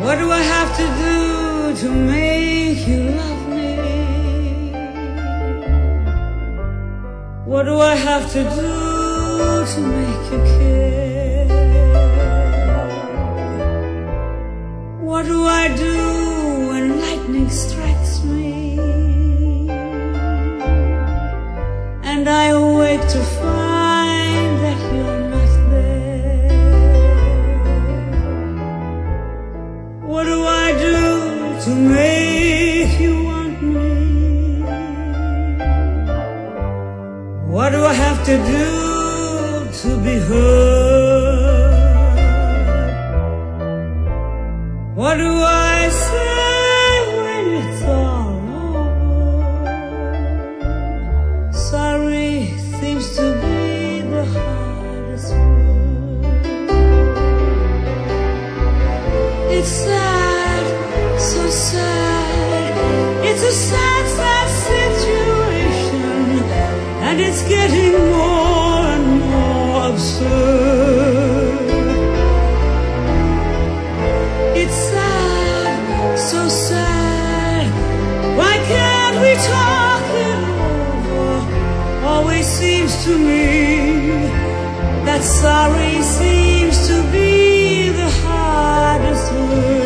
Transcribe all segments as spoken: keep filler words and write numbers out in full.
What do I have to do to make you love me? What do I have to do to make you care? What do I do when lightning strikes me and I awake to find that you're not there? What do I do to make you want me? What do I have to do to be heard? What do I say when it's all over? Sorry seems to be the hardest word. It's sad, so sad. It's a sad, sad situation, and it's getting more and more absurd. It's sad, so sad. Why can't we talk it over? Always seems to me that sorry seems to be the hardest word.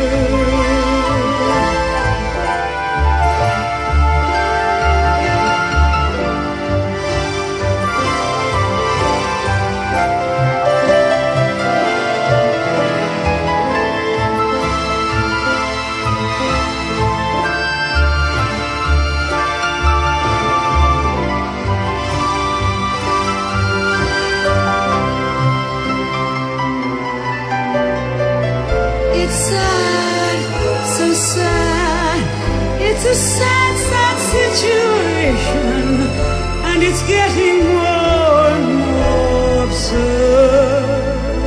It's sad, so sad. It's a sad, sad situation, and it's getting more and more absurd.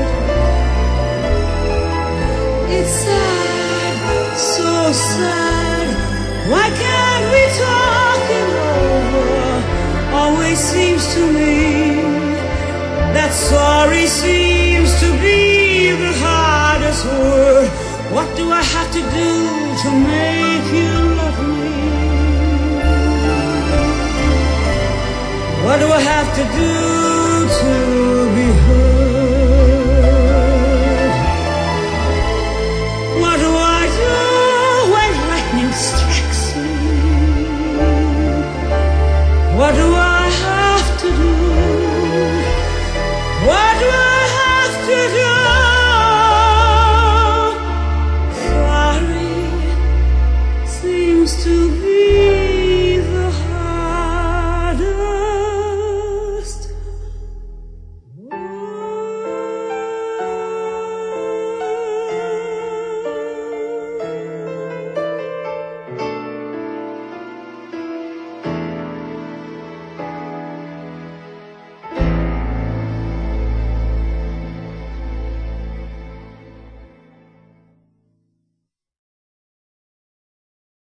It's sad, so sad. Why can't we talk it over? Always seems to me that sorry seems to be the hardest word. What do I have to do to make you love me? What do I have to do